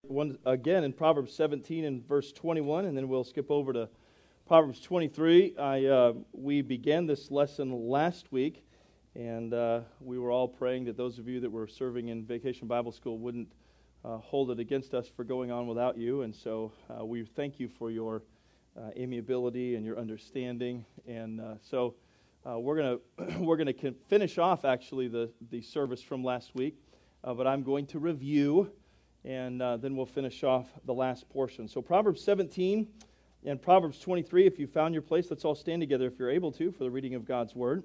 again in Proverbs 17 and verse 21, and then we'll skip over to Proverbs 23. We began this lesson last week, and we were all praying that those of you that were serving in Vacation Bible School wouldn't hold it against us for going on without you. And so we thank you for your amiability and your understanding. And so we're gonna finish off actually the service from last week, but I'm going to review, and then we'll finish off the last portion. So Proverbs 17 and Proverbs 23, if you found your place, let's all stand together if you're able to for the reading of God's Word.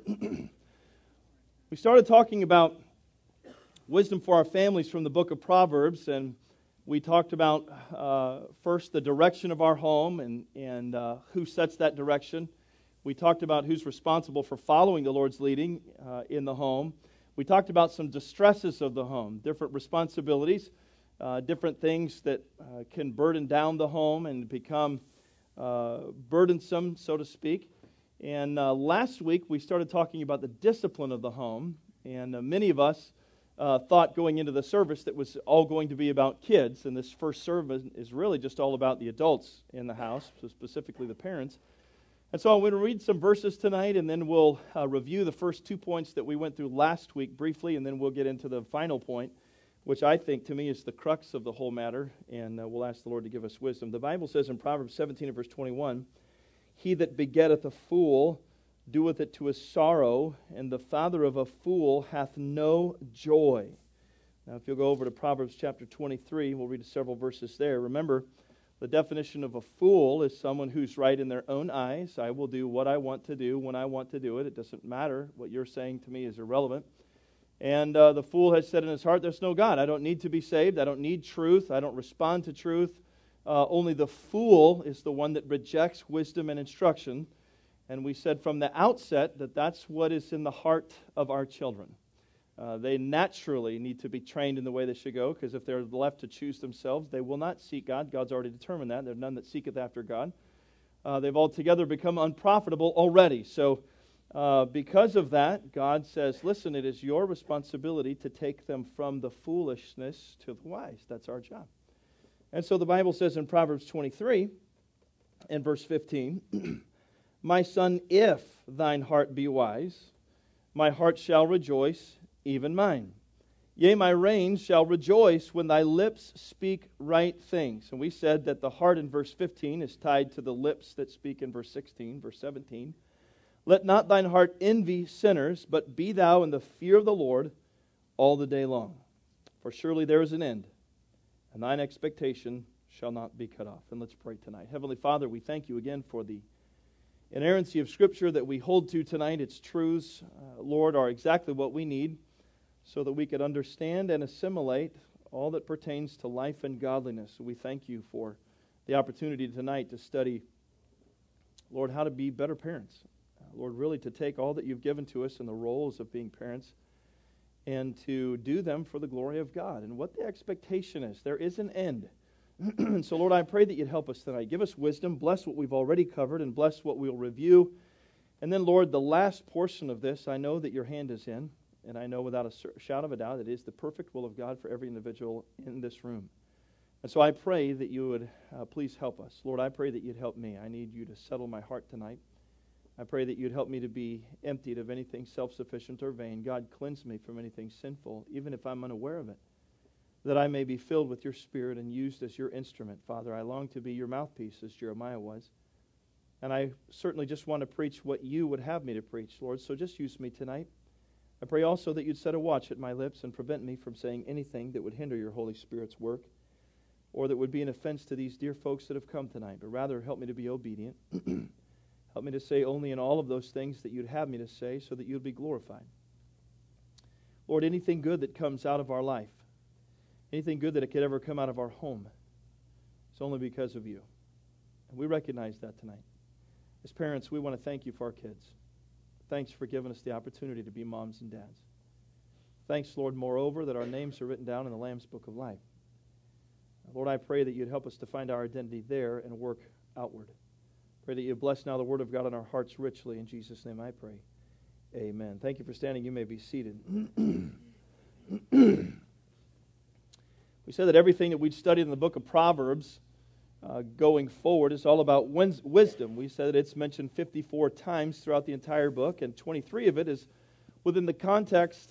We started talking about wisdom for our families from the book of Proverbs, and we talked about first the direction of our home and who sets that direction. We talked about who's responsible for following the Lord's leading in the home. We talked about some distresses of the home, different responsibilities, different things that can burden down the home and become burdensome, so to speak. And last week we started talking about the discipline of the home, and many of us thought going into the service that was all going to be about kids, and this first service is really just all about the adults in the house, so specifically the parents. And so I'm going to read some verses tonight, and then we'll review the first 2 points that we went through last week briefly, and then we'll get into the final point, which I think to me is the crux of the whole matter, and we'll ask the Lord to give us wisdom. The Bible says in Proverbs 17 and verse 21, "He that begetteth a fool doeth it to his sorrow, and the father of a fool hath no joy." Now, if you'll go over to Proverbs chapter 23, we'll read several verses there. Remember, the definition of a fool is someone who's right in their own eyes. I will do what I want to do when I want to do it. It doesn't matter. What you're saying to me is irrelevant. And the fool has said in his heart, there's no God. I don't need to be saved. I don't need truth. I don't respond to truth. Only the fool is the one that rejects wisdom and instruction. And we said from the outset that that's what is in the heart of our children. They naturally need to be trained in the way they should go, because if they're left to choose themselves, they will not seek God. God's already determined that. There's none that seeketh after God. They've altogether become unprofitable already. So because of that, God says, listen, it is your responsibility to take them from the foolishness to the wise. That's our job. And so the Bible says in Proverbs 23 and verse 15, "My son, if thine heart be wise, my heart shall rejoice, even mine. Yea, my reins shall rejoice when thy lips speak right things." And we said that the heart in verse 15 is tied to the lips that speak in verse 16, verse 17. "Let not thine heart envy sinners, but be thou in the fear of the Lord all the day long. For surely there is an end, and thine expectation shall not be cut off." And let's pray tonight. Heavenly Father, we thank you again for the inerrancy of Scripture that we hold to tonight. Its truths, Lord, are exactly what we need so that we could understand and assimilate all that pertains to life and godliness. We thank you for the opportunity tonight to study, Lord, how to be better parents. Lord, really to take all that you've given to us in the roles of being parents and to do them for the glory of God and what the expectation is. There is an end. And so, Lord, I pray that you'd help us tonight. Give us wisdom. Bless what we've already covered and bless what we'll review. And then, Lord, the last portion of this, I know that your hand is in, and I know without a shadow of a doubt it is the perfect will of God for every individual in this room. And so I pray that you would please help us. Lord, I pray that you'd help me. I need you to settle my heart tonight. I pray that you'd help me to be emptied of anything self-sufficient or vain. God, cleanse me from anything sinful, even if I'm unaware of it, that I may be filled with your Spirit and used as your instrument. Father, I long to be your mouthpiece, as Jeremiah was. And I certainly just want to preach what you would have me to preach, Lord, so just use me tonight. I pray also that you'd set a watch at my lips and prevent me from saying anything that would hinder your Holy Spirit's work or that would be an offense to these dear folks that have come tonight, but rather help me to be obedient. Help me to say only in all of those things that you'd have me to say so that you'd be glorified. Lord, anything good that comes out of our life, anything good that it could ever come out of our home, it's only because of you. And we recognize that tonight. As parents, we want to thank you for our kids. Thanks for giving us the opportunity to be moms and dads. Thanks, Lord, moreover, that our names are written down in the Lamb's Book of Life. Lord, I pray that you'd help us to find our identity there and work outward. Pray that you bless now the Word of God in our hearts richly. In Jesus' name I pray. Amen. Thank you for standing. You may be seated. We said that everything that we'd studied in the book of Proverbs going forward is all about wisdom. We said that it's mentioned 54 times throughout the entire book, and 23 of it is within the context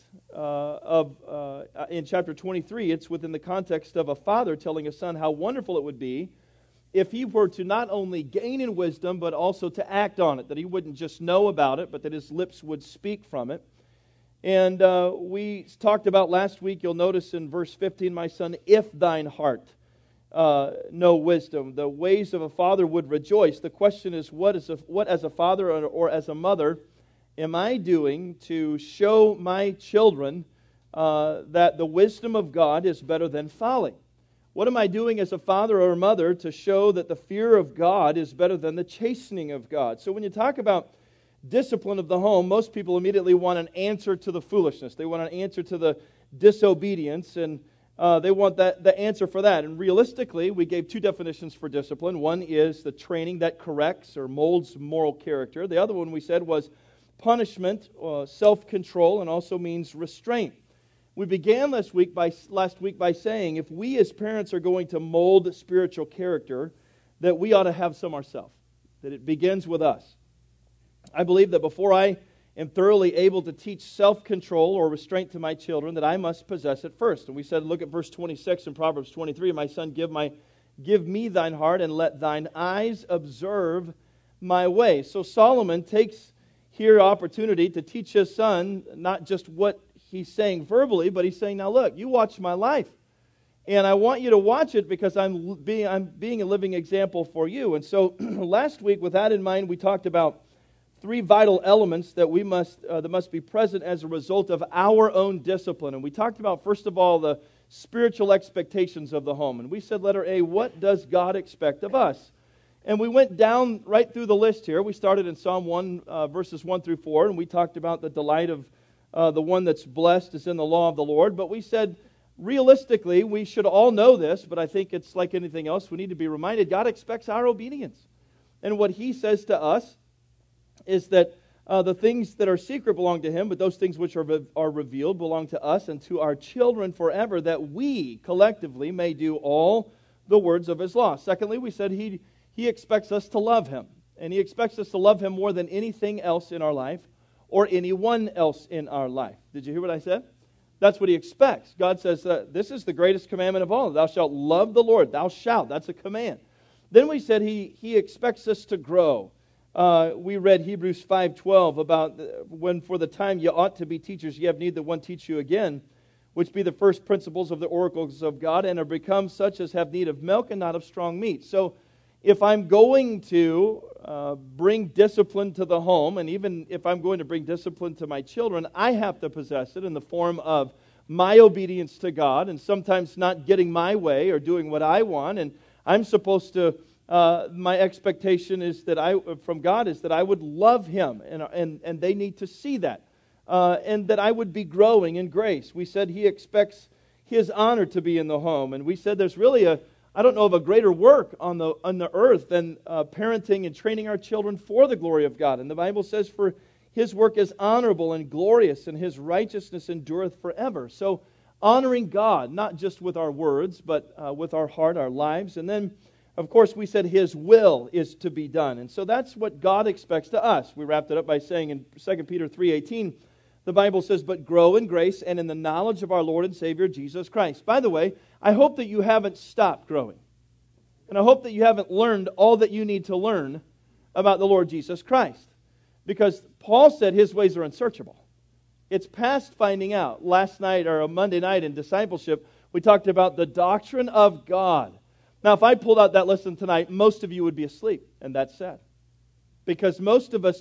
in chapter 23, it's within the context of a father telling a son how wonderful it would be if he were to not only gain in wisdom, but also to act on it, that he wouldn't just know about it, but that his lips would speak from it. And we talked about last week, you'll notice in verse 15, my son, if thine heart know wisdom, the ways of a father would rejoice. The question is, what as a father or as a mother am I doing to show my children that the wisdom of God is better than folly? What am I doing as a father or a mother to show that the fear of God is better than the chastening of God? So when you talk about discipline of the home, most people immediately want an answer to the foolishness. They want an answer to the disobedience, and they want the answer for that. And realistically, we gave two definitions for discipline. One is the training that corrects or molds moral character. The other one we said was punishment, self-control, and also means restraint. We began last week by saying if we as parents are going to mold spiritual character, that we ought to have some ourselves, that it begins with us. I believe that before I am thoroughly able to teach self-control or restraint to my children, that I must possess it first. And we said, look at verse 26 in Proverbs 23, my son, give me thine heart, and let thine eyes observe my way. So Solomon takes here opportunity to teach his son not just what he's saying verbally, but he's saying, now look, you watch my life. And I want you to watch it because I'm being a living example for you. And so last week, with that in mind, we talked about three vital elements that must be present as a result of our own discipline. And we talked about, first of all, the spiritual expectations of the home. And we said, letter A, what does God expect of us? And we went down right through the list here. We started in Psalm 1, verses 1 through 4, and we talked about the delight of the one that's blessed is in the law of the Lord. But we said, realistically, we should all know this, but I think it's like anything else. We need to be reminded God expects our obedience. And what He says to us is that the things that are secret belong to Him, but those things which are revealed belong to us and to our children forever, that we collectively may do all the words of His law. Secondly, we said He expects us to love Him, and He expects us to love Him more than anything else in our life or anyone else in our life. Did you hear what I said? That's what He expects. God says this is the greatest commandment of all. Thou shalt love the Lord. Thou shalt. That's a command. Then we said He expects us to grow. We read Hebrews 5:12 about when for the time you ought to be teachers, ye have need that one teach you again, which be the first principles of the oracles of God, and are become such as have need of milk and not of strong meat. So if I'm going to bring discipline to the home, and even if I'm going to bring discipline to my children, I have to possess it in the form of my obedience to God, and sometimes not getting my way or doing what I want. And I'm supposed to, my expectation is that from God is that I would love Him, and they need to see that, and that I would be growing in grace. We said He expects His honor to be in the home, and we said there's really I don't know of a greater work on the earth than parenting and training our children for the glory of God. And the Bible says, for His work is honorable and glorious, and His righteousness endureth forever. So honoring God, not just with our words, but with our heart, our lives. And then, of course, we said His will is to be done. And so that's what God expects to us. We wrapped it up by saying in 2 Peter 3:18, the Bible says, but grow in grace and in the knowledge of our Lord and Savior, Jesus Christ. By the way, I hope that you haven't stopped growing. And I hope that you haven't learned all that you need to learn about the Lord Jesus Christ. Because Paul said His ways are unsearchable. It's past finding out. Last night, or a Monday night in discipleship, we talked about the doctrine of God. Now, if I pulled out that lesson tonight, most of you would be asleep. And that's sad. Because most of us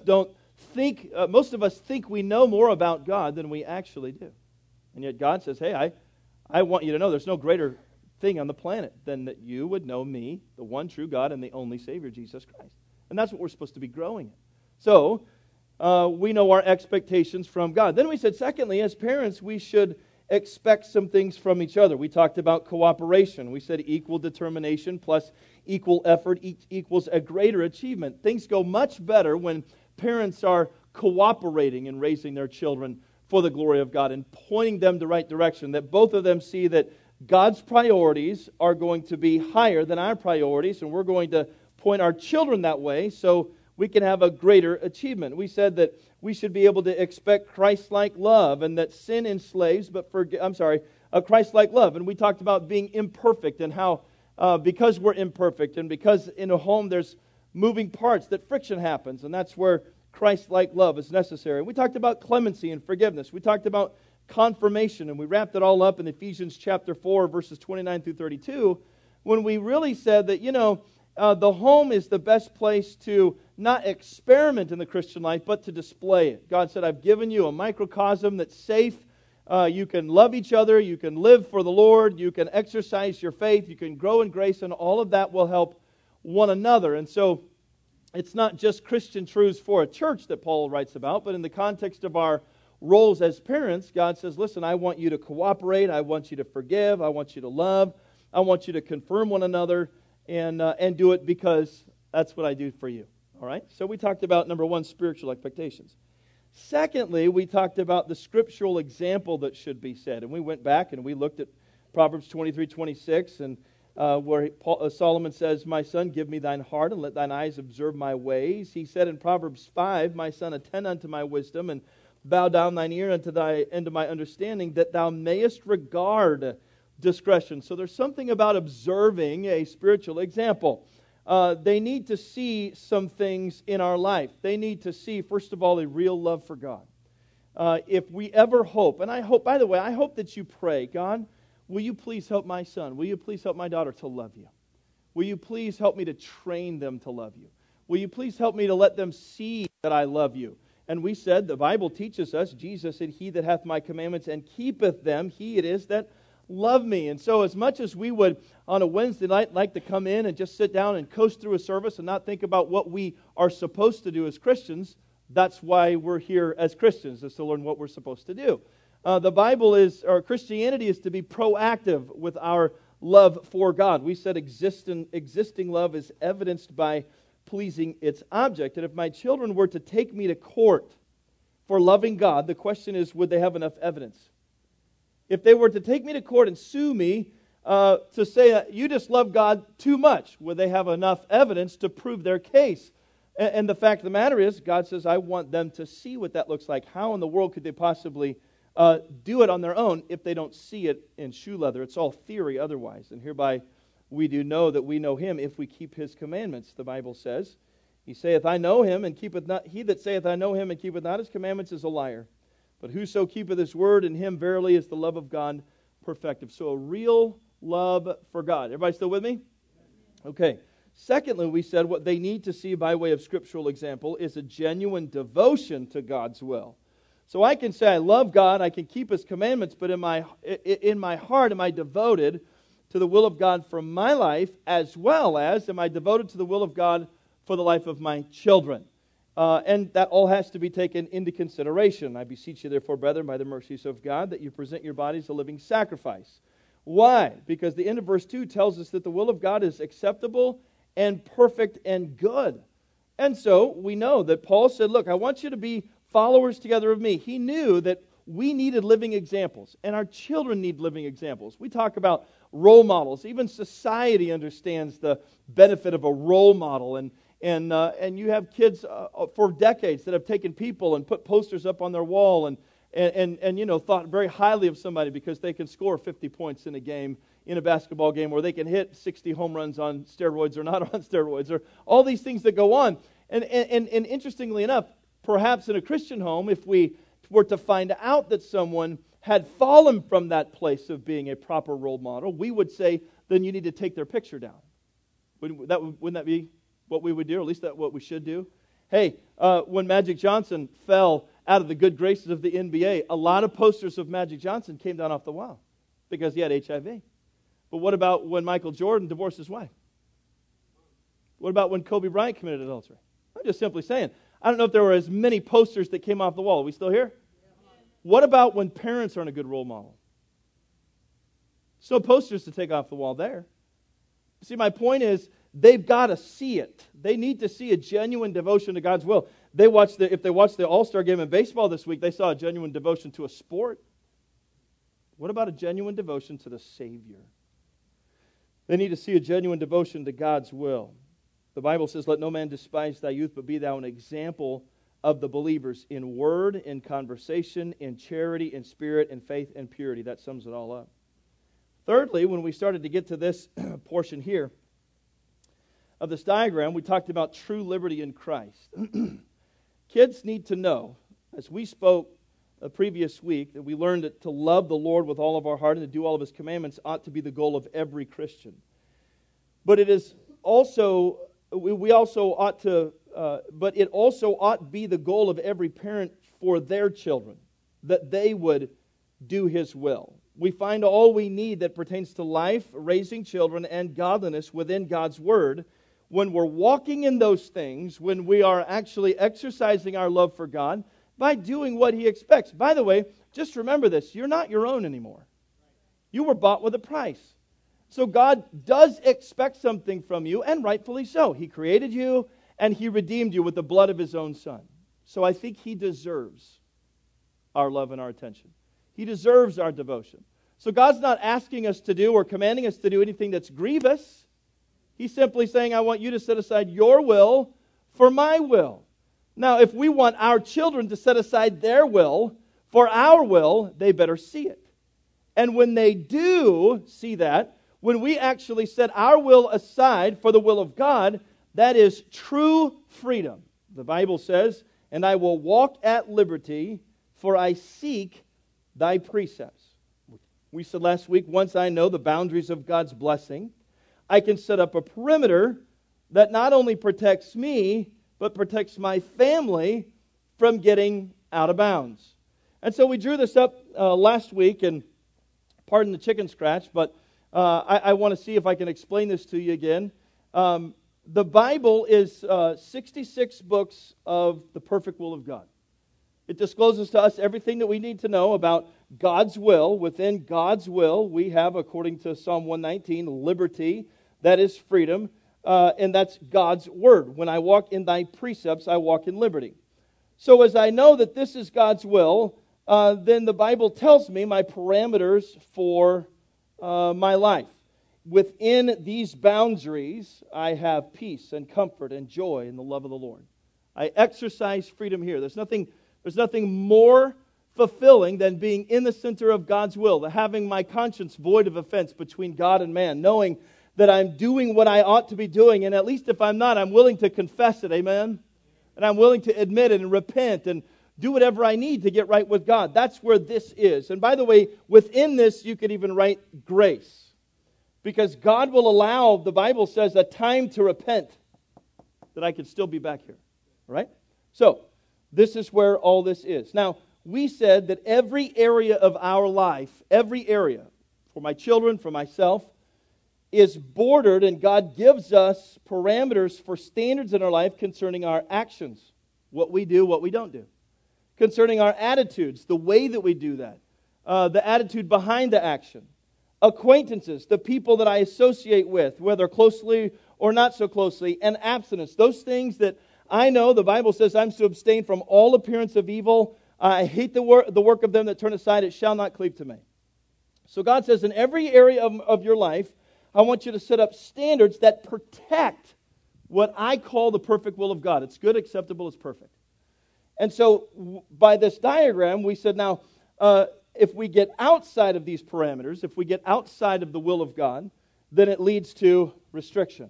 think we know more about God than we actually do. And yet God says, hey, I want you to know there's no greater thing on the planet than that you would know me, the one true God and the only Savior, Jesus Christ. And that's what we're supposed to be growing in. So, we know our expectations from God. Then we said, secondly, as parents, we should expect some things from each other. We talked about cooperation. We said equal determination plus equal effort equals a greater achievement. Things go much better when parents are cooperating in raising their children for the glory of God and pointing them the right direction, that both of them see that God's priorities are going to be higher than our priorities, and we're going to point our children that way so we can have a greater achievement. We said that we should be able to expect Christ-like love, and that sin enslaves, Christ-like love. And we talked about being imperfect and how because we're imperfect and because in a home there's moving parts, that friction happens, and that's where Christ-like love is necessary. We talked about clemency and forgiveness. We talked about confirmation, and we wrapped it all up in Ephesians chapter 4, verses 29 through 32, when we really said that, the home is the best place to not experiment in the Christian life, but to display it. God said, I've given you a microcosm that's safe. You can love each other. You can live for the Lord. You can exercise your faith. You can grow in grace, and all of that will help one another. And so it's not just Christian truths for a church that Paul writes about, but in the context of our roles as parents, God says, listen, I want you to cooperate. I want you to forgive. I want you to love. I want you to confirm one another and do it because that's what I do for you. All right? So we talked about, number one, spiritual expectations. Secondly, we talked about the scriptural example that should be set. And we went back and we looked at Proverbs 23:26, and where Solomon says, my son, give me thine heart and let thine eyes observe my ways. He said in Proverbs 5, my son, attend unto my wisdom and bow down thine ear unto my understanding, that thou mayest regard discretion. So there's something about observing a spiritual example. They need to see some things in our life. They need to see, first of all, a real love for God. If we ever hope, and I hope, by the way, I hope that you pray, God, will you please help my son? Will you please help my daughter to love you? Will you please help me to train them to love you? Will you please help me to let them see that I love you? And we said, the Bible teaches us, Jesus said, he that hath my commandments and keepeth them, he it is that love me. And so as much as we would on a Wednesday night like to come in and just sit down and coast through a service and not think about what we are supposed to do as Christians, that's why we're here as Christians, is to learn what we're supposed to do. Christianity is to be proactive with our love for God. We said existing love is evidenced by pleasing its object. And if my children were to take me to court for loving God, the question is, would they have enough evidence? If they were to take me to court and sue me to say you just love God too much, would they have enough evidence to prove their case? And the fact of the matter is, God says, I want them to see what that looks like. How in the world could they possibly do it on their own if they don't see it in shoe leather? It's all theory otherwise. And hereby we do know that we know Him if we keep His commandments. The Bible says, He saith, I know Him, and keepeth not. He that saith, I know Him, and keepeth not His commandments is a liar. But whoso keepeth His word, in him verily is the love of God perfected. So a real love for God. Everybody still with me? Okay. Secondly, we said what they need to see by way of scriptural example is a genuine devotion to God's will. So I can say I love God, I can keep His commandments, but in my heart am I devoted to the will of God for my life, as well as am I devoted to the will of God for the life of my children? And that all has to be taken into consideration. I beseech you, therefore, brethren, by the mercies of God, that you present your bodies a living sacrifice. Why? Because the end of verse 2 tells us that the will of God is acceptable and perfect and good. And so we know that Paul said, look, I want you to be followers together of me. He knew that we needed living examples, and our children need living examples. We talk about role models. Even society understands the benefit of a role model, and you have kids for decades that have taken people and put posters up on their wall and thought very highly of somebody because they can score 50 points in a game, in a basketball game, or they can hit 60 home runs on steroids or not on steroids, or all these things that go on. And interestingly enough, perhaps in a Christian home, if we were to find out that someone had fallen from that place of being a proper role model, we would say, then you need to take their picture down. Wouldn't that be what we would do, or at least that's what we should do? Hey, when Magic Johnson fell out of the good graces of the NBA, a lot of posters of Magic Johnson came down off the wall because he had HIV. But what about when Michael Jordan divorced his wife? What about when Kobe Bryant committed adultery? I'm just simply saying. I don't know if there were as many posters that came off the wall. Are we still here? What about when parents aren't a good role model? Still posters to take off the wall there. See, my point is, they've got to see it. They need to see a genuine devotion to God's will. If they watched the All-Star game in baseball this week, they saw a genuine devotion to a sport. What about a genuine devotion to the Savior? They need to see a genuine devotion to God's will. The Bible says, let no man despise thy youth, but be thou an example of the believers in word, in conversation, in charity, in spirit, in faith, and purity. That sums it all up. Thirdly, when we started to get to this portion here of this diagram, we talked about true liberty in Christ. Kids need to know, as we spoke the previous week, that we learned that to love the Lord with all of our heart and to do all of His commandments ought to be the goal of every Christian. But it is also, we also ought to, but it also ought to be the goal of every parent for their children, that they would do His will. We find all we need that pertains to life, raising children, and godliness within God's Word. When we're walking in those things, when we are actually exercising our love for God, by doing what He expects. By the way, just remember this, you're not your own anymore. You were bought with a price. So God does expect something from you, and rightfully so. He created you, and He redeemed you with the blood of His own Son. So I think He deserves our love and our attention. He deserves our devotion. So God's not asking us to do or commanding us to do anything that's grievous. He's simply saying, I want you to set aside your will for my will. Now, if we want our children to set aside their will for our will, they better see it. And when they do see that, when we actually set our will aside for the will of God, that is true freedom. The Bible says, and I will walk at liberty, for I seek thy precepts. We said last week, once I know the boundaries of God's blessing, I can set up a perimeter that not only protects me, but protects my family from getting out of bounds. And so we drew this up last week, and pardon the chicken scratch, but I want to see if I can explain this to you again. The Bible is 66 books of the perfect will of God. It discloses to us everything that we need to know about God's will. Within God's will, we have, according to Psalm 119, liberty, that is freedom. And that's God's word. When I walk in thy precepts, I walk in liberty. So as I know that this is God's will, then the Bible tells me my parameters for my life. Within these boundaries, I have peace and comfort and joy in the love of the Lord. I exercise freedom here. There's nothing more fulfilling than being in the center of God's will, than having my conscience void of offense between God and man, knowing that I'm doing what I ought to be doing, and at least if I'm not, I'm willing to confess it, amen? And I'm willing to admit it and repent and do whatever I need to get right with God. That's where this is. And by the way, within this, you could even write grace. Because God will allow, the Bible says, a time to repent, that I could still be back here. All right? So, this is where all this is. Now, we said that every area of our life, every area, for my children, for myself, is bordered, and God gives us parameters for standards in our life concerning our actions, what we do, what we don't do. Concerning our attitudes, the way that we do that, the attitude behind the action. Acquaintances, the people that I associate with, whether closely or not so closely, and abstinence. Those things that I know, the Bible says I'm to abstain from all appearance of evil. I hate the work of them that turn aside. It shall not cleave to me. So God says in every area of your life, I want you to set up standards that protect what I call the perfect will of God. It's good, acceptable, it's perfect. And so by this diagram, we said now, if we get outside of these parameters, if we get outside of the will of God, then it leads to restriction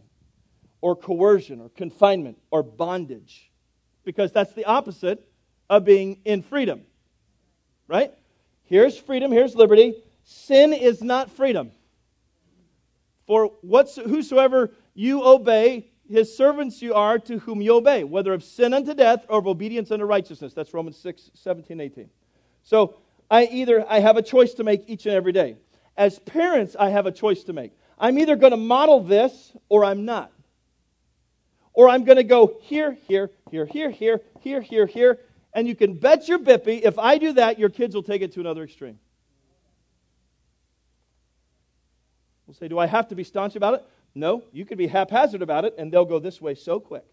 or coercion or confinement or bondage. Because that's the opposite of being in freedom. Right? Here's freedom, here's liberty. Sin is not freedom. For whosoever you obey, his servants you are to whom you obey, whether of sin unto death or of obedience unto righteousness. That's Romans 6, 17, 18. So I have a choice to make each and every day. As parents, I have a choice to make. I'm either going to model this or I'm not. Or I'm going to go here, here, here, here, here, here, here, here. And you can bet your bippy, if I do that, your kids will take it to another extreme. We'll say, do I have to be staunch about it? No, you can be haphazard about it, and they'll go this way so quick.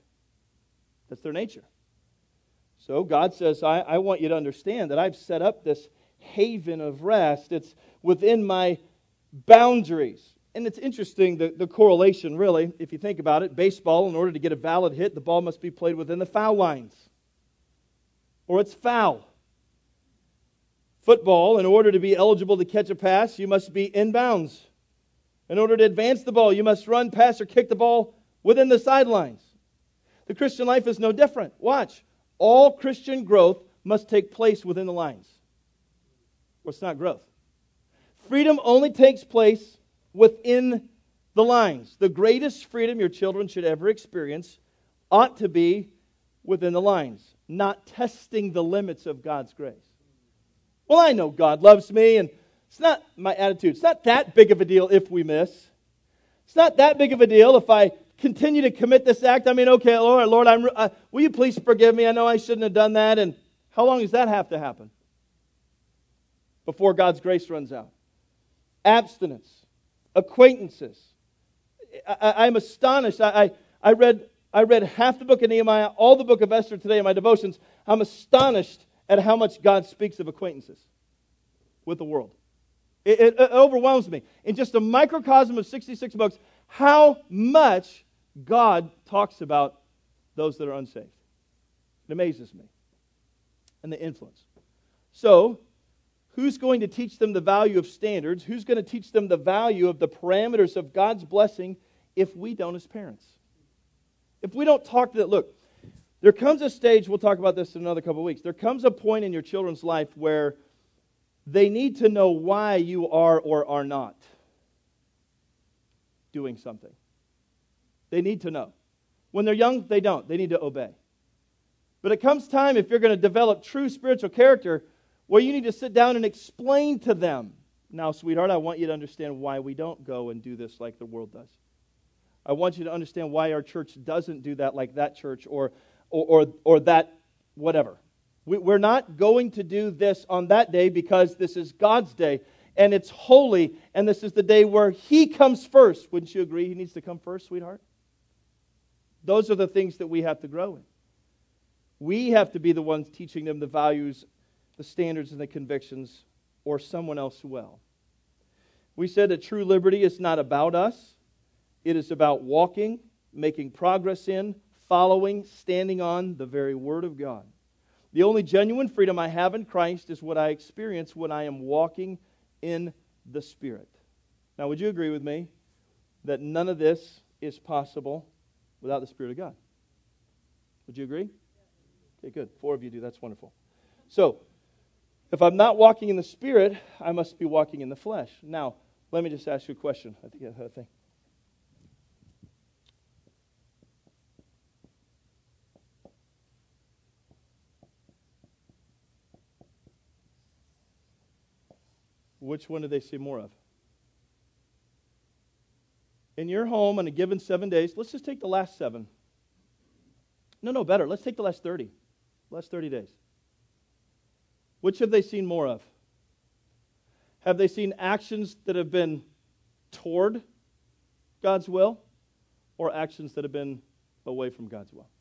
That's their nature. So God says, I want you to understand that I've set up this haven of rest. It's within my boundaries. And it's interesting, the correlation, really, if you think about it. Baseball, in order to get a valid hit, the ball must be played within the foul lines, or it's foul. Football, in order to be eligible to catch a pass, you must be in bounds. In order to advance the ball, you must run, pass, or kick the ball within the sidelines. The Christian life is no different. Watch. All Christian growth must take place within the lines, or it's not growth. Freedom only takes place within the lines. The greatest freedom your children should ever experience ought to be within the lines, not testing the limits of God's grace. Well, I know God loves me, and it's not my attitude. It's not that big of a deal if we miss. It's not that big of a deal if I continue to commit this act. I mean, okay, Lord, will you please forgive me? I know I shouldn't have done that. And how long does that have to happen before God's grace runs out? Abstinence. Acquaintances. I'm astonished. I read half the book of Nehemiah, all the book of Esther today in my devotions. I'm astonished at how much God speaks of acquaintances with the world. It overwhelms me. In just a microcosm of 66 books, how much God talks about those that are unsaved. It amazes me. And the influence. So, who's going to teach them the value of standards? Who's going to teach them the value of the parameters of God's blessing if we don't as parents? If we don't talk to them, look, there comes a stage, we'll talk about this in another couple of weeks, there comes a point in your children's life where they need to know why you are or are not doing something. They need to know. When they're young, they don't. They need to obey. But it comes time, if you're going to develop true spiritual character, where you need to sit down and explain to them, now, sweetheart, I want you to understand why we don't go and do this like the world does. I want you to understand why our church doesn't do that like that church or that whatever. We're not going to do this on that day because this is God's day and it's holy and this is the day where He comes first. Wouldn't you agree He needs to come first, sweetheart? Those are the things that we have to grow in. We have to be the ones teaching them the values, the standards, and the convictions, or someone else will. We said that true liberty is not about us. It is about walking, making progress in, following, standing on the very Word of God. The only genuine freedom I have in Christ is what I experience when I am walking in the Spirit. Now, would you agree with me that none of this is possible without the Spirit of God? Would you agree? Okay, good. 4 of you do. That's wonderful. So, if I'm not walking in the Spirit, I must be walking in the flesh. Now, let me just ask you a question. I think I had a thing. Which one do they see more of? In your home on a given 7 days, let's just take the last 7. No, better. Let's take the last 30. Last 30 days. Which have they seen more of? Have they seen actions that have been toward God's will or actions that have been away from God's will?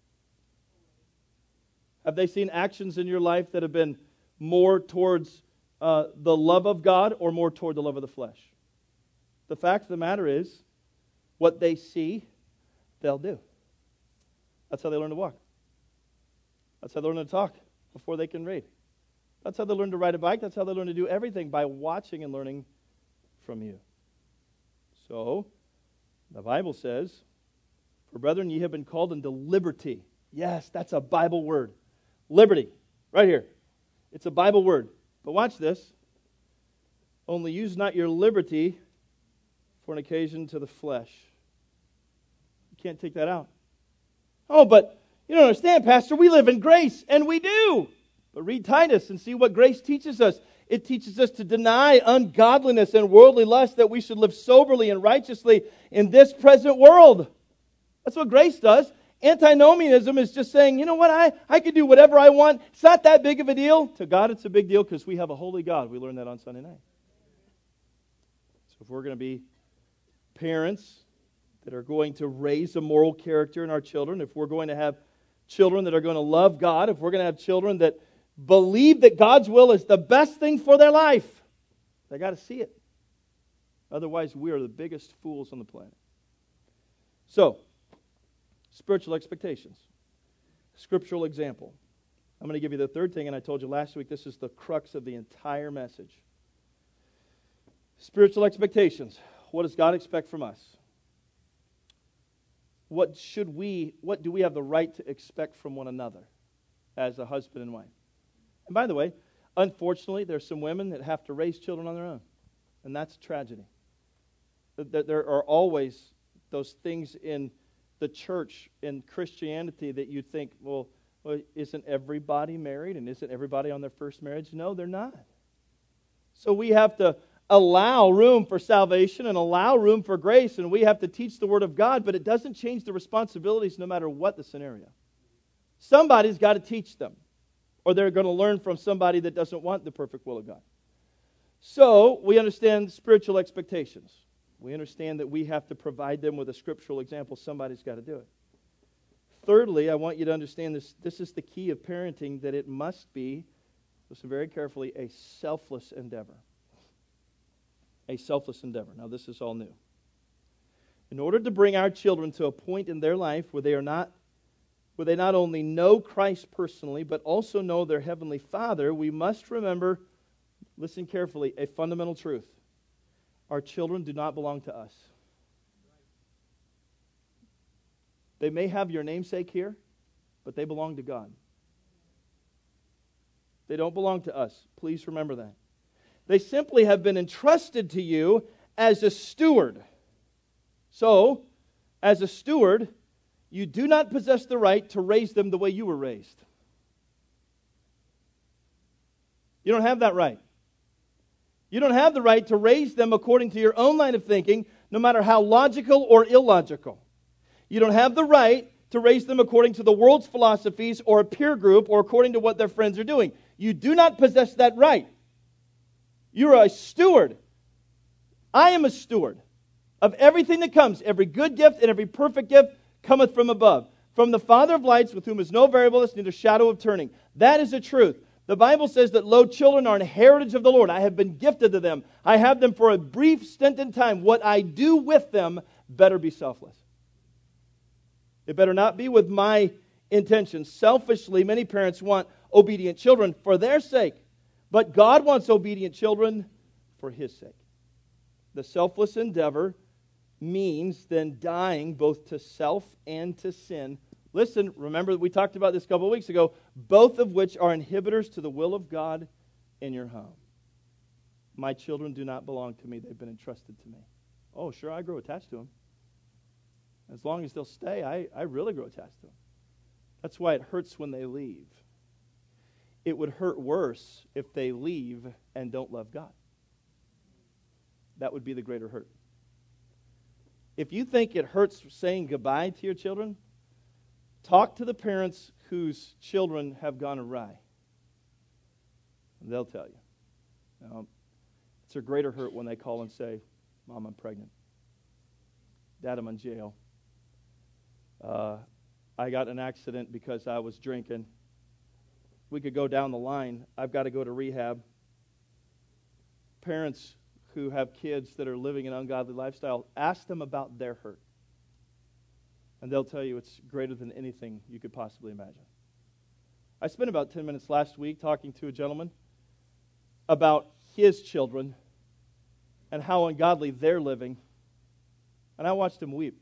Have they seen actions in your life that have been more towards the love of God or more toward the love of the flesh? The fact of the matter is, what they see, they'll do. That's how they learn to walk. That's how they learn to talk before they can read. That's how they learn to ride a bike. That's how they learn to do everything, by watching and learning from you. So, the Bible says, "For brethren, ye have been called into liberty." Yes, that's a Bible word. Liberty, right here. It's a Bible word. But watch this. "Only use not your liberty for an occasion to the flesh." You can't take that out. Oh, but you don't understand, Pastor. We live in grace, and we do. But read Titus and see what grace teaches us. It teaches us to deny ungodliness and worldly lust, that we should live soberly and righteously in this present world. That's what grace does. Antinomianism is just saying, you know what, I can do whatever I want. It's not that big of a deal. To God, it's a big deal because we have a holy God. We learned that on Sunday night. So if we're going to be parents that are going to raise a moral character in our children, if we're going to have children that are going to love God, if we're going to have children that believe that God's will is the best thing for their life. They got to see it. Otherwise, we are the biggest fools on the planet. So, spiritual expectations. Scriptural example. I'm going to give you the third thing, and I told you last week this is the crux of the entire message. Spiritual expectations. What does God expect from us? What do we have the right to expect from one another as a husband and wife? And by the way, unfortunately, there's some women that have to raise children on their own, and that's a tragedy. There are always those things in the church, in Christianity, that you think, well, isn't everybody married, and isn't everybody on their first marriage? No, they're not. So we have to allow room for salvation and allow room for grace, and we have to teach the Word of God, but it doesn't change the responsibilities no matter what the scenario. Somebody's got to teach them, or they're going to learn from somebody that doesn't want the perfect will of God. So we understand spiritual expectations. We understand that we have to provide them with a scriptural example. Somebody's got to do it. Thirdly, I want you to understand this. This is the key of parenting, that it must be, listen very carefully, a selfless endeavor. A selfless endeavor. Now, this is all new. In order to bring our children to a point in their life where they not only know Christ personally, but also know their Heavenly Father, we must remember, listen carefully, a fundamental truth. Our children do not belong to us. They may have your namesake here, but they belong to God. They don't belong to us. Please remember that. They simply have been entrusted to you as a steward. So, as a steward, you do not possess the right to raise them the way you were raised. You don't have that right. You don't have the right to raise them according to your own line of thinking, no matter how logical or illogical. You don't have the right to raise them according to the world's philosophies or a peer group or according to what their friends are doing. You do not possess that right. You're a steward. I am a steward of everything that comes. Every good gift and every perfect gift cometh from above, from the Father of lights, with whom is no variableness, neither shadow of turning. That is the truth. The Bible says that, lo, children are an heritage of the Lord. I have been gifted to them. I have them for a brief stint in time. What I do with them better be selfless. It better not be with my intentions. Selfishly, many parents want obedient children for their sake. But God wants obedient children for His sake. The selfless endeavor means then dying both to self and to sin. Listen, remember we talked about this a couple of weeks ago, both of which are inhibitors to the will of God in your home. My children do not belong to me. They've been entrusted to me. Oh, sure, I grow attached to them. As long as they'll stay, I really grow attached to them. That's why it hurts when they leave. It would hurt worse if they leave and don't love God. That would be the greater hurt. If you think it hurts saying goodbye to your children, talk to the parents whose children have gone awry. They'll tell you. It's a greater hurt when they call and say, Mom, I'm pregnant. Dad, I'm in jail. I got in an accident because I was drinking. We could go down the line. I've got to go to rehab. Parents who have kids that are living an ungodly lifestyle, ask them about their hurt. And they'll tell you it's greater than anything you could possibly imagine. I spent about 10 minutes last week talking to a gentleman about his children and how ungodly they're living. And I watched him weep.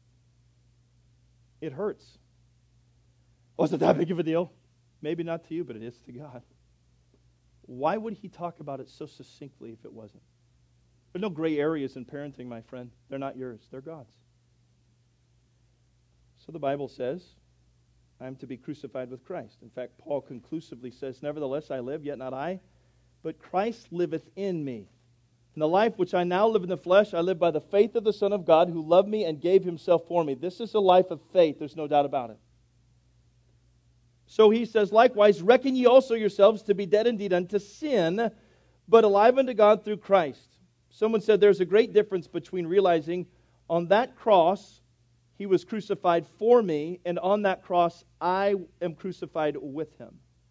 It hurts. Wasn't that big of a deal? Maybe not to you, but it is to God. Why would he talk about it so succinctly if it wasn't? There's no gray areas in parenting, my friend. They're not yours. They're God's. So the Bible says, I am to be crucified with Christ. In fact, Paul conclusively says, Nevertheless I live, yet not I, but Christ liveth in me. In the life which I now live in the flesh, I live by the faith of the Son of God, who loved me and gave himself for me. This is a life of faith. There's no doubt about it. So he says, Likewise, reckon ye also yourselves to be dead indeed unto sin, but alive unto God through Christ. Someone said there's a great difference between realizing on that cross, he was crucified for me, and on that cross, I am crucified with him.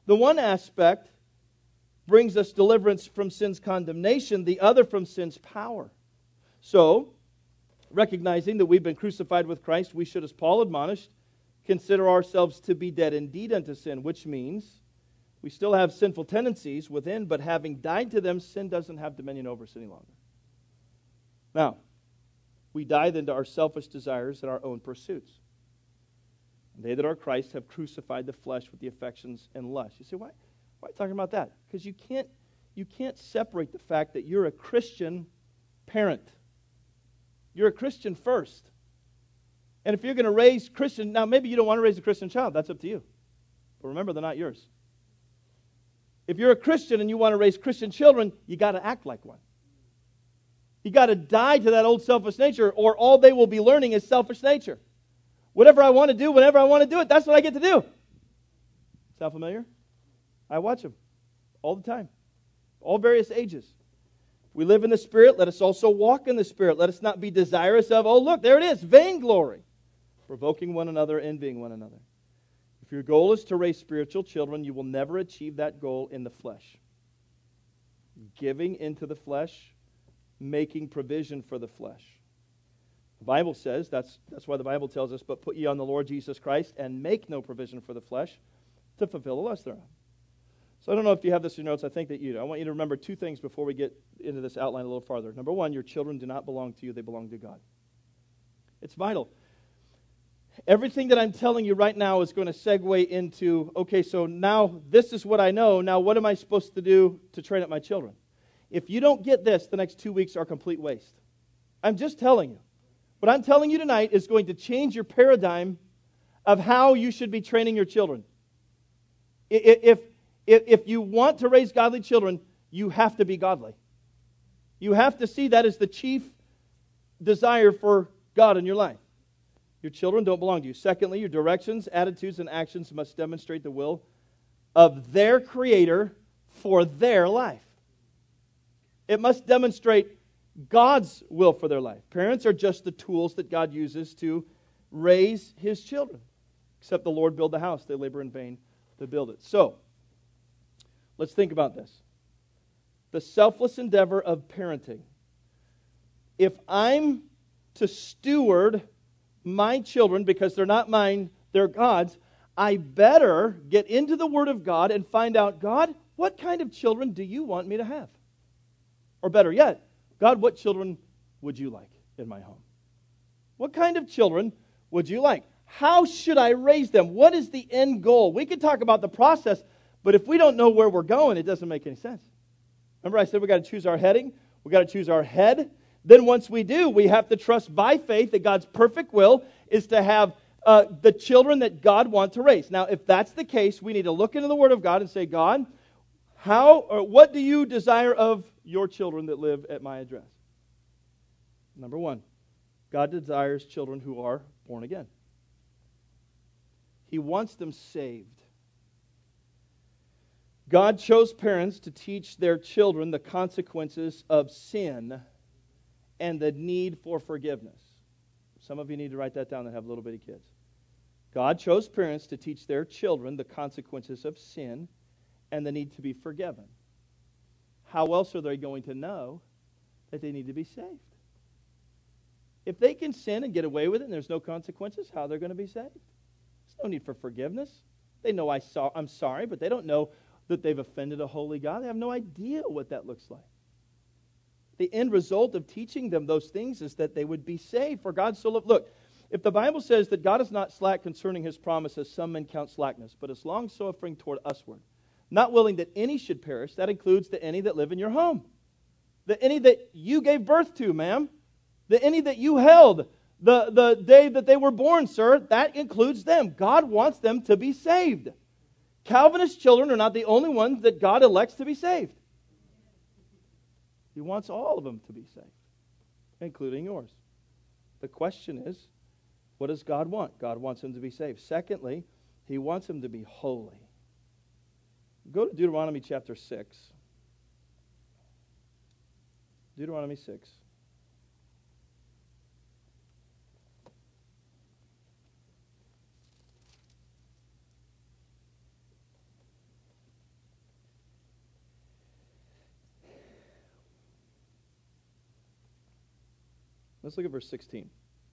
The one aspect brings us deliverance from sin's condemnation, the other from sin's power. So, recognizing that we've been crucified with Christ, we should, as Paul admonished, consider ourselves to be dead indeed unto sin, which means we still have sinful tendencies within, but having died to them, sin doesn't have dominion over us any longer. Now, we die then to our selfish desires and our own pursuits. They that are Christ have crucified the flesh with the affections and lusts. You say, why are you talking about that? Because you can't separate the fact that you're a Christian parent. You're a Christian first. And if you're going to raise Christian, now maybe you don't want to raise a Christian child, that's up to you. But remember, they're not yours. If you're a Christian and you want to raise Christian children, you got to act like one. You got to die to that old selfish nature, or all they will be learning is selfish nature. Whatever I want to do, whenever I want to do it, that's what I get to do. Sound familiar? I watch them all the time, all various ages. We live in the Spirit, let us also walk in the Spirit. Let us not be desirous of, oh look, there it is, vainglory. Provoking one another, envying one another. If your goal is to raise spiritual children, you will never achieve that goal in the flesh. Giving into the flesh, making provision for the flesh. The Bible says, that's why the Bible tells us, but put ye on the Lord Jesus Christ and make no provision for the flesh to fulfill the lust thereof. So I don't know if you have this in your notes. I think that you do. I want you to remember two things before we get into this outline a little farther. Number one, your children do not belong to you. They belong to God. It's vital. Everything that I'm telling you right now is going to segue into, okay, so now this is what I know. Now what am I supposed to do to train up my children? If you don't get this, the next 2 weeks are a complete waste. I'm just telling you. What I'm telling you tonight is going to change your paradigm of how you should be training your children. If you want to raise godly children, you have to be godly. You have to see that as the chief desire for God in your life. Your children don't belong to you. Secondly, your directions, attitudes, and actions must demonstrate the will of their Creator for their life. It must demonstrate God's will for their life. Parents are just the tools that God uses to raise His children. Except the Lord build the house, they labor in vain to build it. So, let's think about this. The selfless endeavor of parenting. If I'm to steward my children, because they're not mine, they're God's, I better get into the Word of God and find out, God, what kind of children do you want me to have? Or better yet, God, what children would you like in my home? What kind of children would you like? How should I raise them? What is the end goal? We could talk about the process, but if we don't know where we're going, it doesn't make any sense. Remember I said we got to choose our heading? We got to choose our head. Then once we do, we have to trust by faith that God's perfect will is to have the children that God wants to raise. Now, if that's the case, we need to look into the Word of God and say, God, what do you desire of your children that live at my address? Number one, God desires children who are born again. He wants them saved. God chose parents to teach their children the consequences of sin and the need for forgiveness. Some of you need to write that down that have little bitty kids. God chose parents to teach their children the consequences of sin and the need to be forgiven. How else are they going to know that they need to be saved? If they can sin and get away with it and there's no consequences, how are they going to be saved? There's no need for forgiveness. They know I'm sorry, but they don't know that they've offended a holy God. They have no idea what that looks like. The end result of teaching them those things is that they would be saved. For God so loved. Look, if the Bible says that God is not slack concerning His promises, some men count slackness, but is long-suffering toward usward, not willing that any should perish, that includes the any that live in your home. The any that you gave birth to, ma'am. The any that you held the day that they were born, sir. That includes them. God wants them to be saved. Calvinist children are not the only ones that God elects to be saved. He wants all of them to be saved, including yours. The question is, what does God want? God wants them to be saved. Secondly, He wants them to be holy. Go to Deuteronomy chapter 6. Deuteronomy 6. Let's look at verse 16.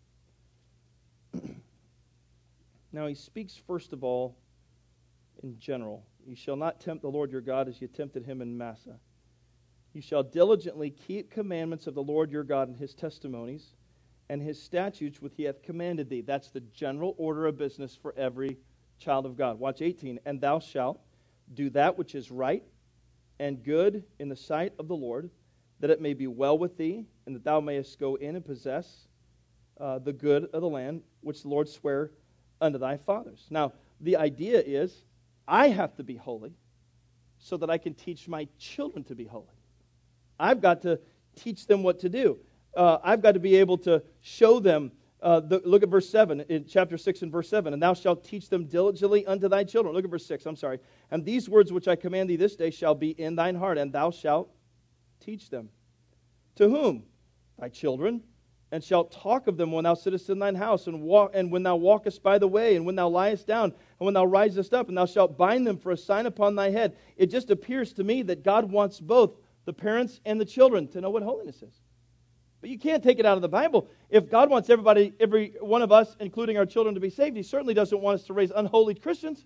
Now he speaks first of all in general. You shall not tempt the Lord your God as you tempted him in Massah. You shall diligently keep commandments of the Lord your God and his testimonies and his statutes which he hath commanded thee. That's the general order of business for every child of God. Watch 18. And thou shalt do that which is right and good in the sight of the Lord, that it may be well with thee, and that thou mayest go in and possess the good of the land which the Lord sware unto thy fathers. Now, the idea is, I have to be holy so that I can teach my children to be holy. I've got to teach them what to do. I've got to be able to show them. Look at verse 7 in chapter 6 and verse 7. And thou shalt teach them diligently unto thy children. Look at verse 6, I'm sorry. And these words which I command thee this day shall be in thine heart, and thou shalt teach them. To whom? Thy children. And shalt talk of them when thou sittest in thine house, and when thou walkest by the way, and when thou liest down, and when thou risest up, and thou shalt bind them for a sign upon thy head. It just appears to me that God wants both the parents and the children to know what holiness is. But you can't take it out of the Bible. If God wants everybody, every one of us, including our children, to be saved, He certainly doesn't want us to raise unholy Christians.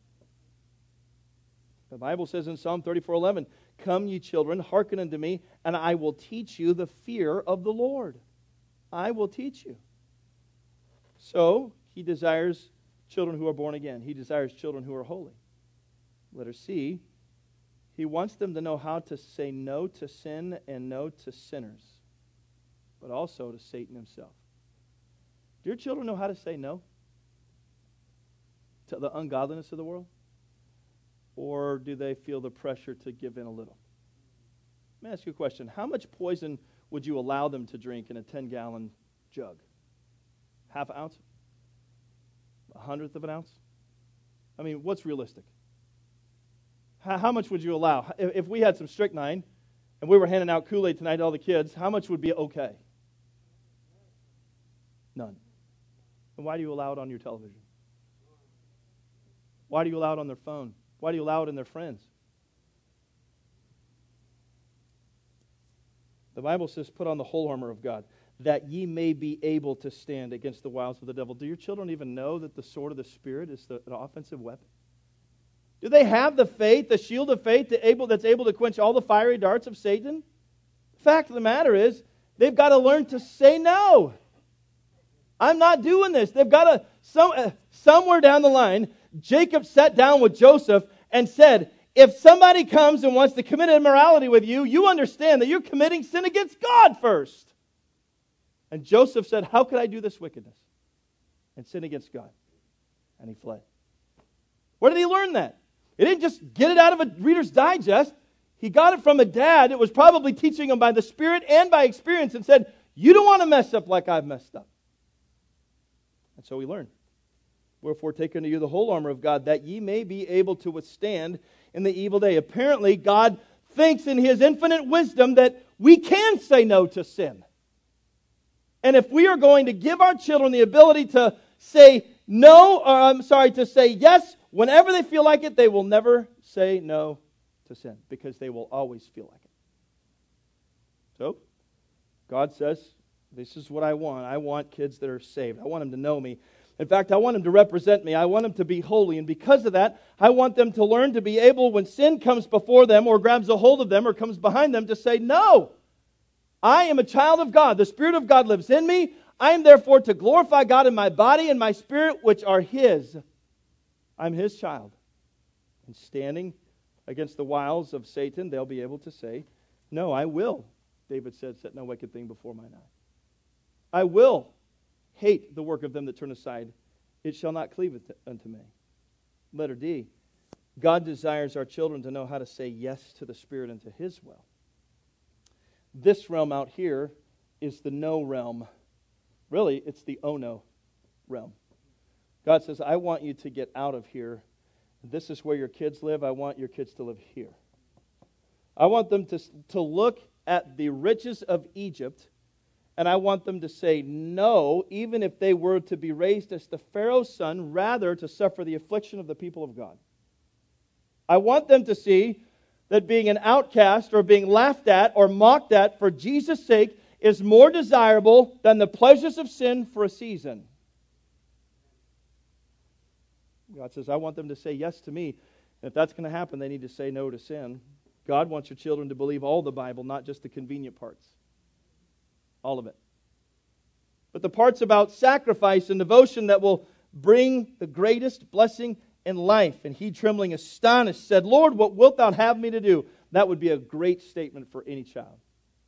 The Bible says in Psalm 34:11, "Come, ye children, hearken unto me, and I will teach you the fear of the Lord." I will teach you. So, He desires children who are born again. He desires children who are holy. Letter C, He wants them to know how to say no to sin and no to sinners, but also to Satan himself. Do your children know how to say no to the ungodliness of the world? Or do they feel the pressure to give in a little? Let me ask you a question. How much poison would you allow them to drink in a 10-gallon jug? Half an ounce? 1/100 of an ounce? I mean, what's realistic? How much would you allow? If we had some strychnine and we were handing out Kool-Aid tonight to all the kids, how much would be okay? None. And why do you allow it on your television? Why do you allow it on their phone? Why do you allow it in their friends? The Bible says, put on the whole armor of God, that ye may be able to stand against the wiles of the devil. Do your children even know that the sword of the Spirit is an offensive weapon? Do they have the faith, the shield of faith that's able to quench all the fiery darts of Satan? The fact of the matter is, they've got to learn to say no. I'm not doing this. They've got to, somewhere down the line, Jacob sat down with Joseph and said, if somebody comes and wants to commit immorality with you, you understand that you're committing sin against God first. And Joseph said, how could I do this wickedness and sin against God? And he fled. Where did he learn that? He didn't just get it out of a Reader's Digest. He got it from a dad that was probably teaching him by the Spirit and by experience and said, you don't want to mess up like I've messed up. And so he learned. Wherefore take unto you the whole armor of God, that ye may be able to withstand in the evil day. Apparently, God thinks in His infinite wisdom that we can say no to sin. And if we are going to give our children the ability to say no, to say yes, whenever they feel like it, they will never say no to sin, because they will always feel like it. So, God says, this is what I want. I want kids that are saved. I want them to know me. In fact, I want them to represent me. I want them to be holy. And because of that, I want them to learn to be able, when sin comes before them or grabs a hold of them or comes behind them, to say, no, I am a child of God. The Spirit of God lives in me. I am therefore to glorify God in my body and my spirit, which are His. I'm His child. And standing against the wiles of Satan, they'll be able to say, no, I will, David said, set no wicked thing before mine eye. I will hate the work of them that turn aside. It shall not cleave unto me. Letter D, God desires our children to know how to say yes to the Spirit and to His will. This realm out here is the no realm. Really, it's the oh no realm. God says, I want you to get out of here. This is where your kids live. I want your kids to live here. I want them to look at the riches of Egypt, and I want them to say no, even if they were to be raised as the Pharaoh's son, rather to suffer the affliction of the people of God. I want them to see that being an outcast or being laughed at or mocked at for Jesus' sake is more desirable than the pleasures of sin for a season. God says, I want them to say yes to me. And if that's going to happen, they need to say no to sin. God wants your children to believe all the Bible, not just the convenient parts. All of it. But the parts about sacrifice and devotion that will bring the greatest blessing in life. And he, trembling, astonished, said, Lord, what wilt thou have me to do? That would be a great statement for any child.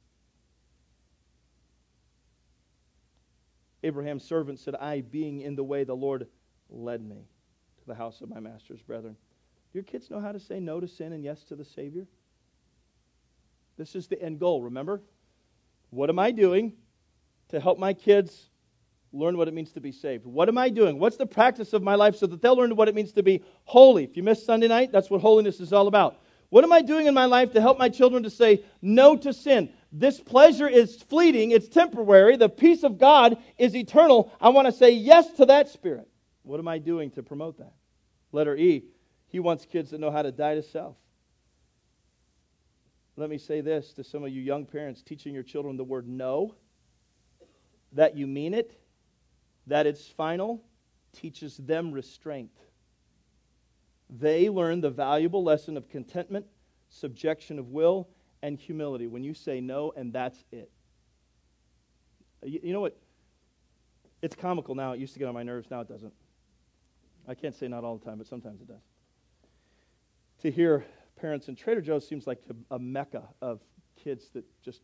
Abraham's servant said, I, being in the way, the Lord led me to the house of my master's brethren. Do your kids know how to say no to sin and yes to the Savior? This is the end goal, remember? What am I doing to help my kids learn what it means to be saved? What am I doing? What's the practice of my life so that they'll learn what it means to be holy? If you missed Sunday night, that's what holiness is all about. What am I doing in my life to help my children to say no to sin? This pleasure is fleeting, it's temporary. The peace of God is eternal. I want to say yes to that spirit. What am I doing to promote that? Letter E, he wants kids to know how to die to self. Let me say this to some of you young parents, teaching your children the word no, that you mean it, that it's final, teaches them restraint. They learn the valuable lesson of contentment, subjection of will, and humility when you say no and that's it. You know what? It's comical now. It used to get on my nerves. Now it doesn't. I can't say not all the time, but sometimes it does. To hear parents in Trader Joe's seems like a mecca of kids that just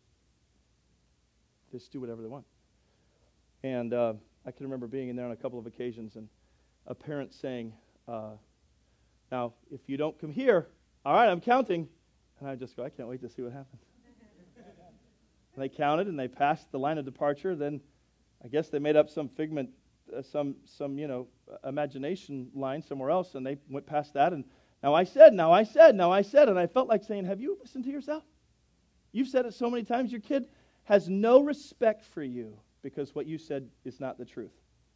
do whatever they want. And I can remember being in there on a couple of occasions and a parent saying, now, if you don't come here, all right, I'm counting. And I just go, I can't wait to see what happens. And they counted and they passed the line of departure. Then I guess they made up some figment, some imagination line somewhere else, and they went past that. And now I said, and I felt like saying, have you listened to yourself? You've said it so many times. Your kid has no respect for you because what you said is not the truth.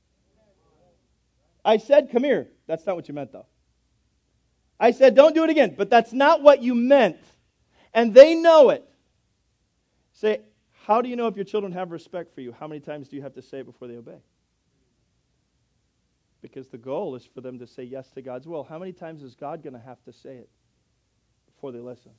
I said, come here. That's not what you meant, though. I said, don't do it again, but that's not what you meant. And they know it. Say, how do you know if your children have respect for you? How many times do you have to say it before they obey? Because the goal is for them to say yes to God's will. How many times is God going to have to say it before they listen?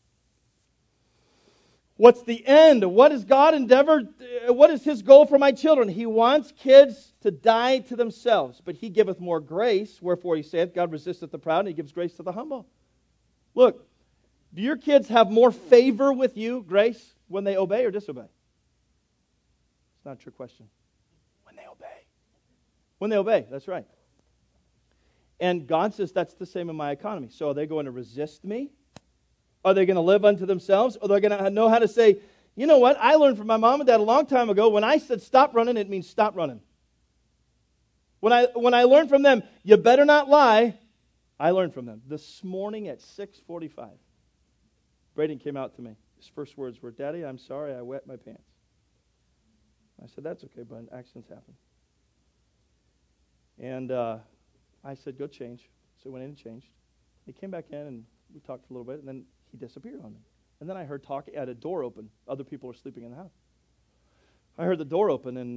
What's the end? What is God endeavored? What is His goal for my children? He wants kids to die to themselves, but He giveth more grace. Wherefore He saith, God resisteth the proud, and He gives grace to the humble. Look, do your kids have more favor with you, grace, when they obey or disobey? It's not a trick question. When they obey. When they obey, that's right. And God says that's the same in my economy. So are they going to resist me? Are they going to live unto themselves? Or are they going to know how to say, you know what, I learned from my mom and dad a long time ago, when I said stop running, it means stop running. When I learned from them, you better not lie, I learned from them. This morning at 6:45, Braden came out to me. His first words were, Daddy, I'm sorry I wet my pants. I said, that's okay, bud. Accidents happen. And I said, go change. So he went in and changed. He came back in and we talked for a little bit, and then he disappeared on me. And then I heard talk at a door open. Other people were sleeping in the house. I heard the door open, and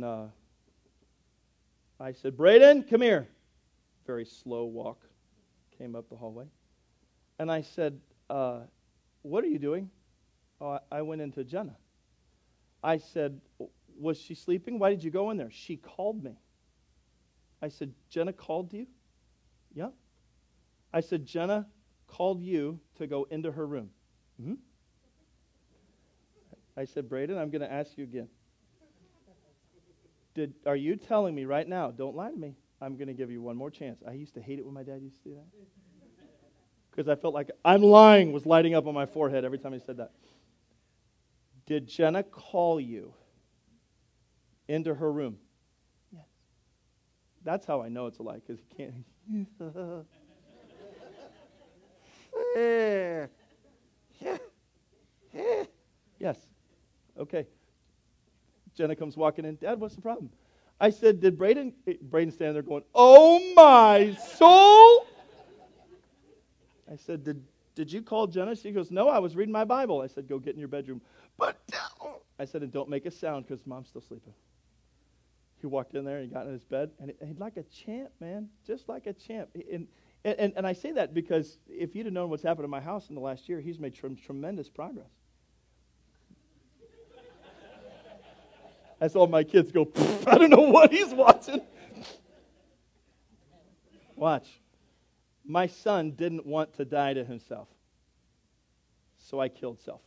I said, Braden, come here. Very slow walk. Came up the hallway. And I said, what are you doing? Oh, I went into Jenna. I said, was she sleeping? Why did you go in there? She called me. I said, Jenna called you? Yeah. I said, Jenna called you to go into her room. Mm-hmm. I said, Braden, I'm going to ask you again. Are you telling me right now, don't lie to me, I'm going to give you one more chance. I used to hate it when my dad used to do that. Because I felt like I'm lying was lighting up on my forehead every time he said that. Did Jenna call you into her room? Yes. That's how I know it's a lie, because he can't. Yes. Okay. Jenna comes walking in. Dad, what's the problem? I said, did Braden standing there going, oh my soul? I said, did you call Jenna? She goes, no, I was reading my Bible. I said, go get in your bedroom. But I said, and don't make a sound because Mom's still sleeping. He walked in there and he got in his bed, and he's like a champ, man, just like a champ. And I say that because if you'd have known what's happened in my house in the last year, he's made tremendous progress. As all my kids go, I don't know what he's watching. Watch. My son didn't want to die to himself, so I killed self.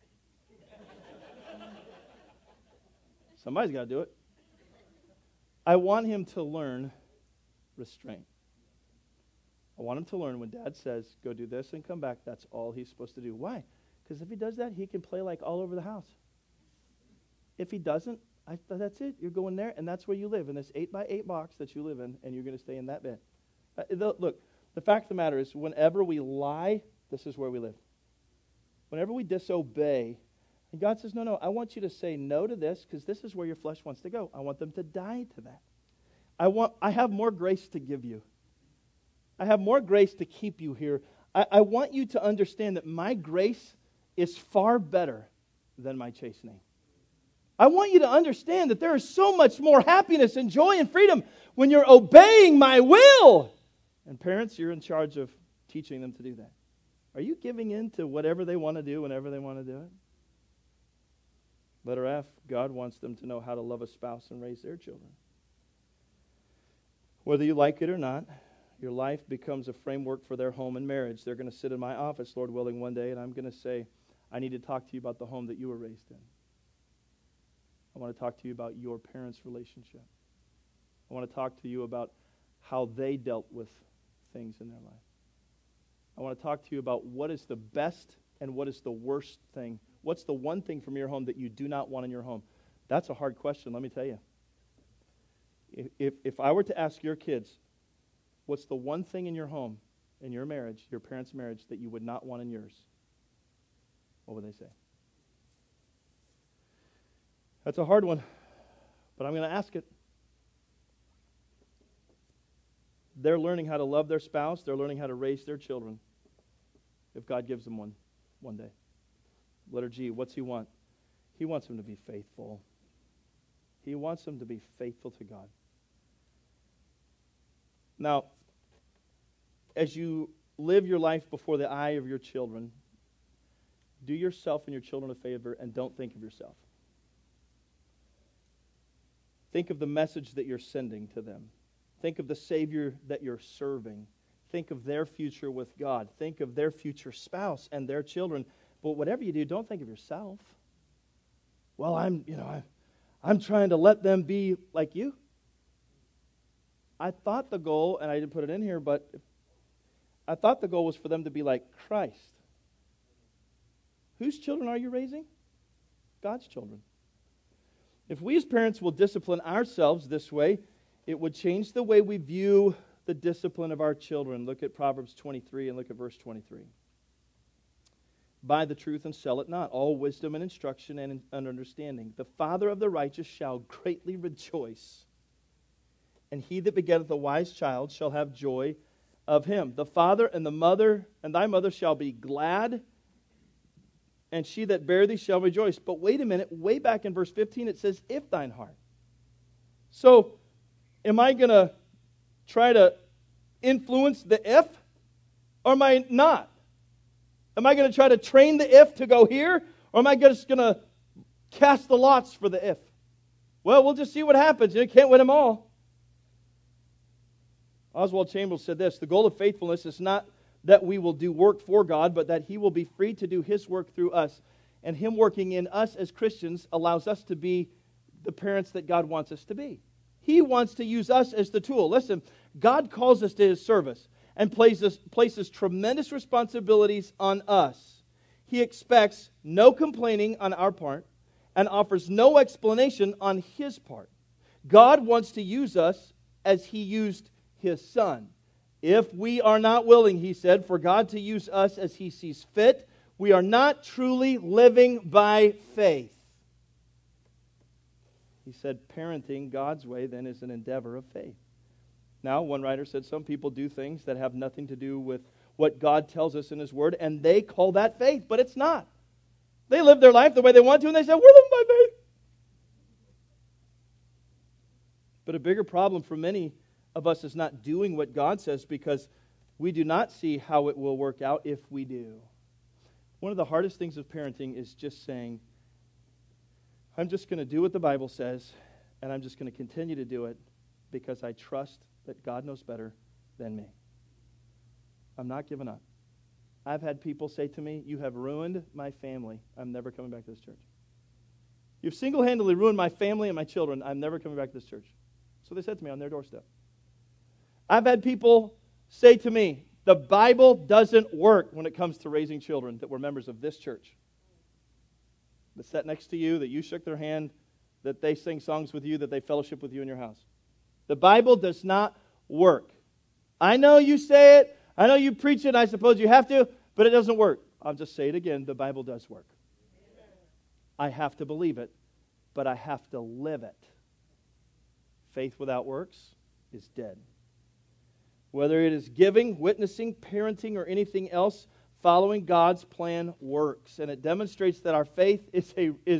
Somebody's got to do it. I want him to learn restraint. I want him to learn when Dad says, go do this and come back, that's all he's supposed to do. Why? Because if he does that, he can play like all over the house. If he doesn't, that's it. You're going there, and that's where you live, in this 8x8 box that you live in, and you're going to stay in that bed. Look, the fact of the matter is, whenever we lie, this is where we live. Whenever we disobey, and God says, no, I want you to say no to this, because this is where your flesh wants to go. I want them to die to that. I have more grace to give you. I have more grace to keep you here. I want you to understand that my grace is far better than my chastening. I want you to understand that there is so much more happiness and joy and freedom when you're obeying my will. And parents, you're in charge of teaching them to do that. Are you giving in to whatever they want to do whenever they want to do it? Letter F, God wants them to know how to love a spouse and raise their children. Whether you like it or not, your life becomes a framework for their home and marriage. They're going to sit in my office, Lord willing, one day, and I'm going to say, I need to talk to you about the home that you were raised in. I want to talk to you about your parents' relationship. I want to talk to you about how they dealt with things in their life. I want to talk to you about what is the best and what is the worst thing. What's the one thing from your home that you do not want in your home? That's a hard question, let me tell you. If I were to ask your kids, what's the one thing in your home, in your marriage, your parents' marriage, that you would not want in yours? What would they say? That's a hard one, but I'm going to ask it. They're learning how to love their spouse. They're learning how to raise their children if God gives them one day. Letter G, what's he want? He wants them to be faithful. He wants them to be faithful to God. Now, as you live your life before the eye of your children, do yourself and your children a favor and don't think of yourself. Think of the message that you're sending to them. Think of the Savior that you're serving. Think of their future with God. Think of their future spouse and their children. But whatever you do, don't think of yourself. Well, I'm trying to let them be like you. I thought the goal, and I didn't put it in here, but I thought the goal was for them to be like Christ. Whose children are you raising? God's children. If we as parents will discipline ourselves this way, it would change the way we view the discipline of our children. Look at Proverbs 23 and look at verse 23. Buy the truth and sell it not, all wisdom and instruction and understanding. The father of the righteous shall greatly rejoice, and he that begetteth a wise child shall have joy of him. The father and the mother and thy mother shall be glad, and she that bare thee shall rejoice. But wait a minute, way back in verse 15 it says, if thine heart. So, am I going to try to influence the if, or am I not? Am I going to try to train the if to go here, or am I just going to cast the lots for the if? Well, we'll just see what happens. You can't win them all. Oswald Chambers said this, the goal of faithfulness is not that we will do work for God, but that He will be free to do His work through us. And Him working in us as Christians allows us to be the parents that God wants us to be. He wants to use us as the tool. Listen, God calls us to His service and places tremendous responsibilities on us. He expects no complaining on our part and offers no explanation on His part. God wants to use us as He used His Son. If we are not willing, He said, for God to use us as He sees fit, we are not truly living by faith. He said, parenting God's way then is an endeavor of faith. Now, one writer said some people do things that have nothing to do with what God tells us in His Word, and they call that faith, but it's not. They live their life the way they want to, and they say, we're living by faith. But a bigger problem for many of us is not doing what God says because we do not see how it will work out if we do. One of the hardest things of parenting is just saying, I'm just going to do what the Bible says, and I'm just going to continue to do it because I trust that God knows better than me. I'm not giving up. I've had people say to me, you have ruined my family. I'm never coming back to this church. You've single-handedly ruined my family and my children. I'm never coming back to this church. So they said to me on their doorstep. I've had people say to me, the Bible doesn't work when it comes to raising children that were members of this church. That sat next to you, that you shook their hand, that they sing songs with you, that they fellowship with you in your house. The Bible does not work. I know you say it, I know you preach it, I suppose you have to, but it doesn't work. I'll just say it again, the Bible does work. I have to believe it, but I have to live it. Faith without works is dead. Whether it is giving, witnessing, parenting, or anything else, following God's plan works. And it demonstrates that our faith is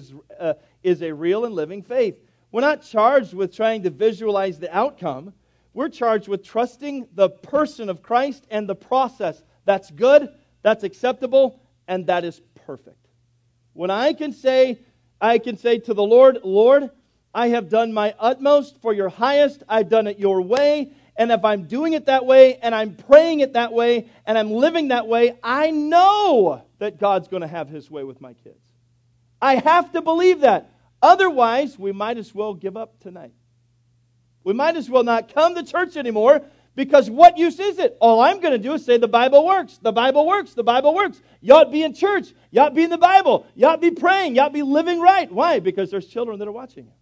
a real and living faith. We're not charged with trying to visualize the outcome. We're charged with trusting the person of Christ and the process. That's good, that's acceptable, and that is perfect. When I can say to the Lord, Lord, I have done my utmost for your highest. I've done it your way. And if I'm doing it that way, and I'm praying it that way, and I'm living that way, I know that God's going to have His way with my kids. I have to believe that. Otherwise, we might as well give up tonight. We might as well not come to church anymore, because what use is it? All I'm going to do is say the Bible works. The Bible works. The Bible works. You ought to be in church. You ought to be in the Bible. You ought to be praying. You ought to be living right. Why? Because there's children that are watching you.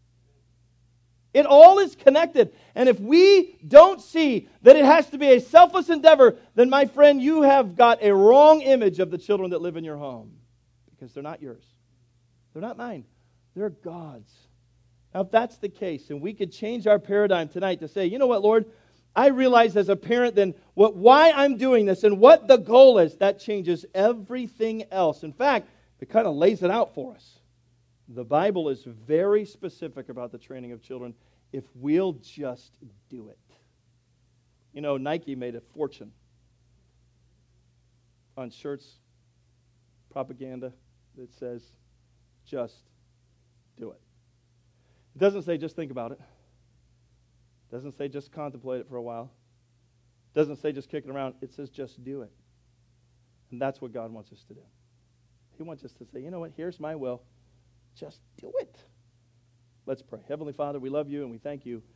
It all is connected. And if we don't see that it has to be a selfless endeavor, then my friend, you have got a wrong image of the children that live in your home. Because they're not yours. They're not mine. They're God's. Now, if that's the case, and we could change our paradigm tonight to say, you know what, Lord, I realize as a parent then why I'm doing this and what the goal is, that changes everything else. In fact, it kind of lays it out for us. The Bible is very specific about the training of children if we'll just do it. You know, Nike made a fortune on shirts, propaganda that says, just do it. It doesn't say just think about it. It doesn't say just contemplate it for a while. It doesn't say just kick it around. It says just do it. And that's what God wants us to do. He wants us to say, you know what, here's my will. Just do it. Let's pray. Heavenly Father, we love you and we thank you